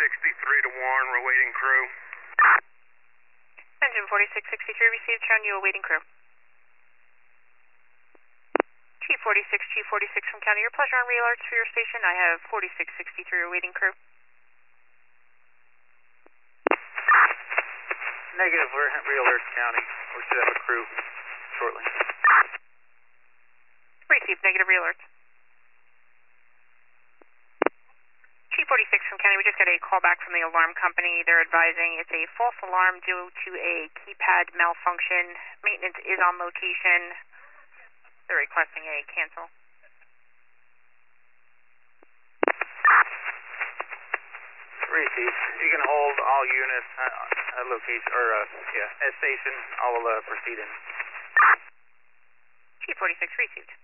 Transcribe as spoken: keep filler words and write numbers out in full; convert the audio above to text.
sixty-three to Warren, we're waiting crew. Engine forty-six sixty-three received, showing you awaiting crew. Chief forty-six, Chief forty-six from County, your pleasure on re-alerts for your station. I have forty-six sixty-three awaiting crew. Negative, we're at re-alerts County. We should have a crew shortly. Received, negative re-alerts. Chief forty-six from County, we just got a call back from the alarm company. They're advising it's a false alarm due to a keypad malfunction. Maintenance is on location. They're requesting a cancel. Received. You can hold all units uh, at location, or uh, yeah, at station. I will uh, proceed in. Chief forty-six received.